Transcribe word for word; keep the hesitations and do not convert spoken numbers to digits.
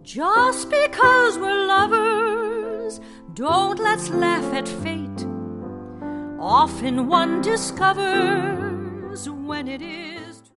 Just because we're lovers, don't let's laugh at fate. Often one discovers when it is